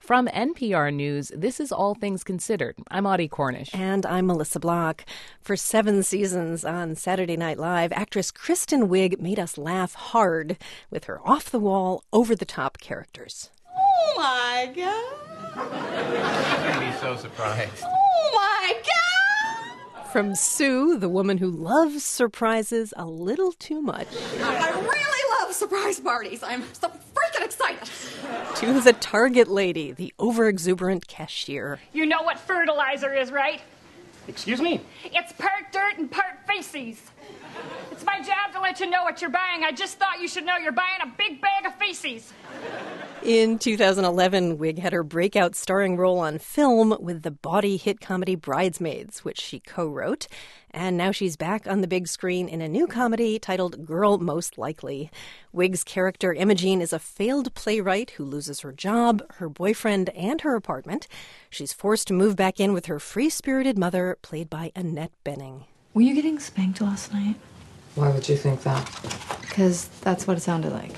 From NPR News, this is All Things Considered. I'm Audie Cornish. And I'm Melissa Block. For 7 seasons on Saturday Night Live, actress Kristen Wiig made us laugh hard with her off-the-wall, over-the-top characters. Oh, my God. You're going to be so surprised. Oh, my God. From Sue, the woman who loves surprises a little too much. I really love surprise parties. I'm so freaking excited. To the Target lady, the over-exuberant cashier. You know what fertilizer is, right? Excuse me? It's part dirt and part feces. It's my job to let you know what you're buying. I just thought you should know you're buying a big bag of feces. In 2011, Wiig had her breakout starring role on film with the bawdy hit comedy Bridesmaids, which she co-wrote. And now she's back on the big screen in a new comedy titled Girl Most Likely. Wiig's character Imogene is a failed playwright who loses her job, her boyfriend, and her apartment. She's forced to move back in with her free-spirited mother, played by Annette Bening. Were you getting spanked last night? Why would you think that? Because that's what it sounded like.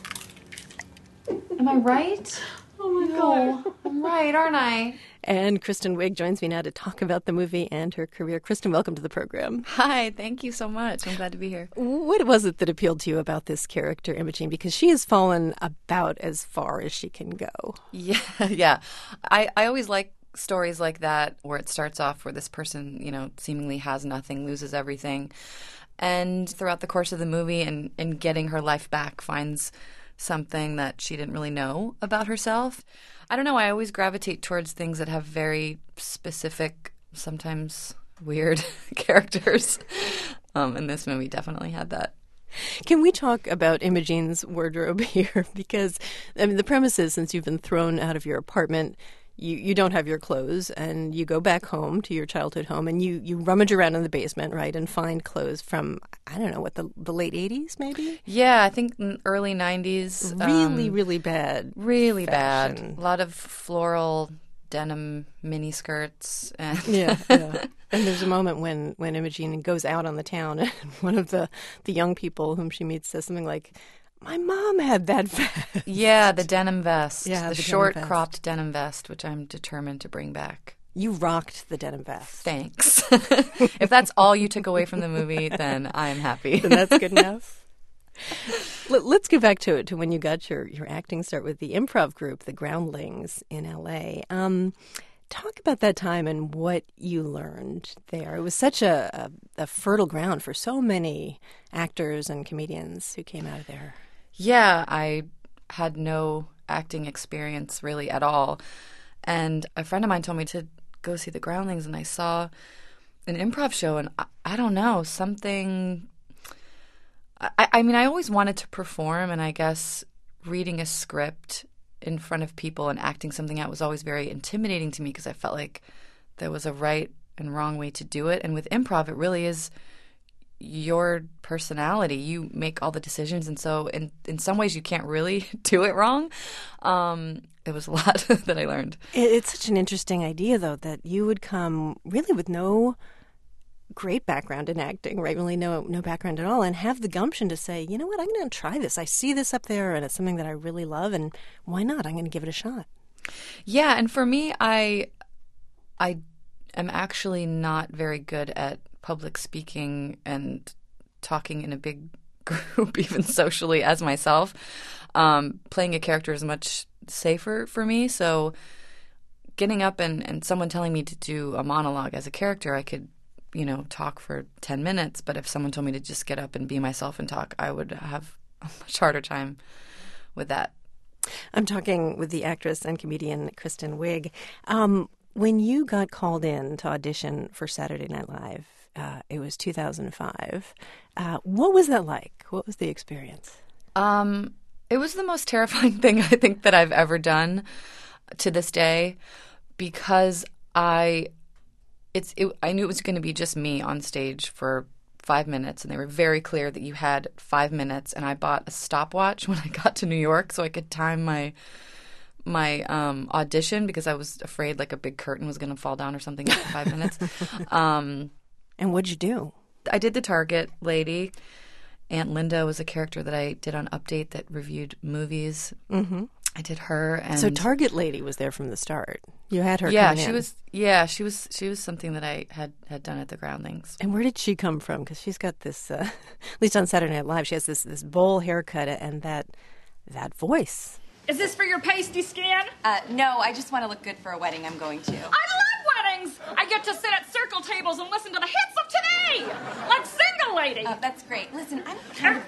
Am I right? Oh, my God. I'm right, aren't I? And Kristen Wiig joins me now to talk about the movie and her career. Kristen, welcome to the program. Hi, thank you so much. I'm glad to be here. What was it that appealed to you about this character, Imogene? Because she has fallen about as far as she can go. Yeah. I always like stories like that where it starts off where this person, seemingly has nothing, loses everything. And throughout the course of the movie and getting her life back, finds something that she didn't really know about herself. I don't know, I always gravitate towards things that have very specific, sometimes weird characters. And this movie definitely had that. Can we talk about Imogene's wardrobe here? Because, the premise is, since you've been thrown out of your apartment, you don't have your clothes, and you go back home to your childhood home, and you rummage around in the basement, right, and find clothes from, I don't know, what, the late 80s, maybe? Yeah, I think early 90s. Really, really bad. Really fashion. bad. A lot of floral denim miniskirts. And Yeah. And there's a moment when Imogene goes out on the town, and one of the young people whom she meets says something like, "My mom had that vest." Yeah, the denim vest. Yeah, the the short denim vest. cropped denim vest, which I'm determined to bring back. You rocked the denim vest. Thanks. If that's all you took away from the movie, then I'm happy. Then that's good enough. Let's get back to when you got your acting start with the improv group, the Groundlings in L.A. Talk about that time and what you learned there. It was such a fertile ground for so many actors and comedians who came out of there. Yeah, I had no acting experience really at all. And a friend of mine told me to go see the Groundlings, and I saw an improv show, and I don't know, something... I mean, I always wanted to perform, and I guess reading a script in front of people and acting something out was always very intimidating to me because I felt like there was a right and wrong way to do it. And with improv, it really is your personality. You make all the decisions, and so in some ways you can't really do it wrong. It was a lot that I learned. It's such an interesting idea, though, that you would come really with no great background in acting, right? Really no background at all, and have the gumption to say, you know what, I'm going to try this. I see this up there, and it's something that I really love, and why not? I'm going to give it a shot. Yeah, and for me, I am actually not very good at public speaking and talking in a big group, even socially, as myself. Playing a character is much safer for me, so getting up and someone telling me to do a monologue as a character, I could talk for 10 minutes, but if someone told me to just get up and be myself and talk, I would have a much harder time with that. I'm talking with the actress and comedian Kristen Wiig. When you got called in to audition for Saturday Night Live, it was 2005. What was that like? What was the experience? It was the most terrifying thing I think that I've ever done to this day, because I knew it was going to be just me on stage for 5 minutes, and they were very clear that you had 5 minutes, and I bought a stopwatch when I got to New York so I could time my audition, because I was afraid like a big curtain was going to fall down or something after 5 minutes. And what'd you do? I did the Target lady. Aunt Linda was a character that I did on Update that reviewed movies. Mm-hmm. I did her, and So Target Lady was there from the start. You had her yeah, coming she in. was. Yeah, she was something that I had done at the Groundlings. And where did she come from? Because she's got this, at least on Saturday Night Live, she has this bowl haircut and that voice. Is this for your pasty skin? No, I just want to look good for a wedding I'm going to. I love weddings! I get to sit at circle tables and listen to the hits of today! Like Single Lady! That's great. Listen, I'm kind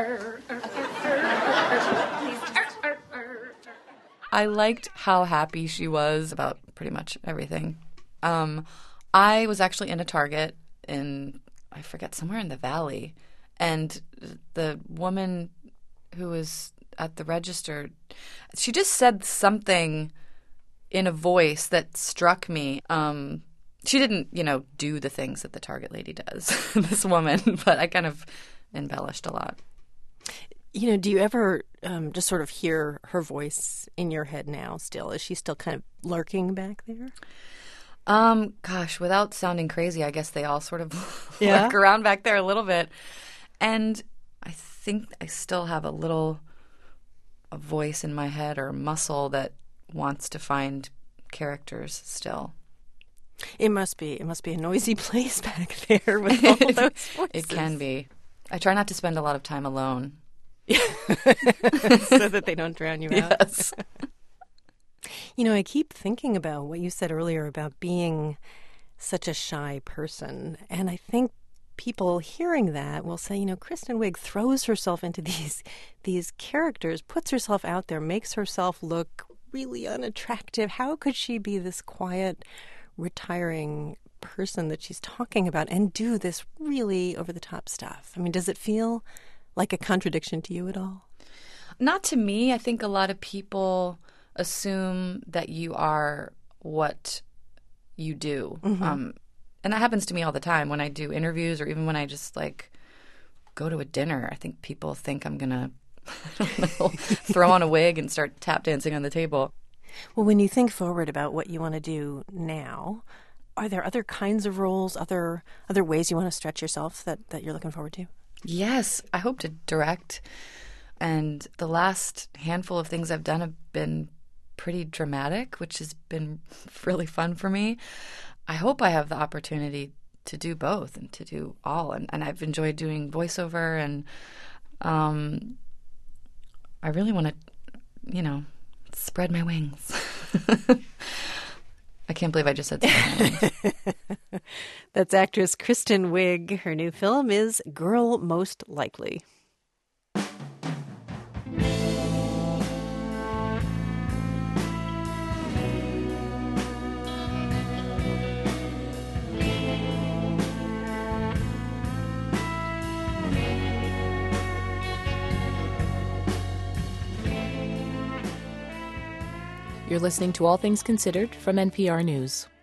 I liked how happy she was about pretty much everything. I was actually in a Target in, I forget, somewhere in the Valley, and the woman who was at the register, she just said something in a voice that struck me. She didn't, do the things that the Target Lady does, this woman, but I kind of embellished a lot. Do you ever just sort of hear her voice in your head now still? Is she still kind of lurking back there? Gosh, without sounding crazy, I guess they all sort of Yeah? lurk around back there a little bit. And I think I still have a voice in my head or muscle that wants to find characters still. It must be a noisy place back there with all those voices. It can be. I try not to spend a lot of time alone. So that they don't drown you out. Yes. I keep thinking about what you said earlier about being such a shy person. And I think people hearing that will say, Kristen Wiig throws herself into these characters, puts herself out there, makes herself look really unattractive. How could she be this quiet, retiring person that she's talking about and do this really over-the-top stuff? I mean, does it feel like a contradiction to you at all? Not to me. I think a lot of people assume that you are what you do. Mm-hmm. And that happens to me all the time when I do interviews or even when I just go to a dinner. I think people think I'm going to throw on a wig and start tap dancing on the table. Well, when you think forward about what you want to do now, are there other kinds of roles, other ways you want to stretch yourself that you're looking forward to? Yes, I hope to direct. And the last handful of things I've done have been pretty dramatic, which has been really fun for me. I hope I have the opportunity to do both and to do all. And I've enjoyed doing voiceover, and I really want to, spread my wings. I can't believe I just said that. That's actress Kristen Wiig. Her new film is Girl Most Likely. You're listening to All Things Considered from NPR News.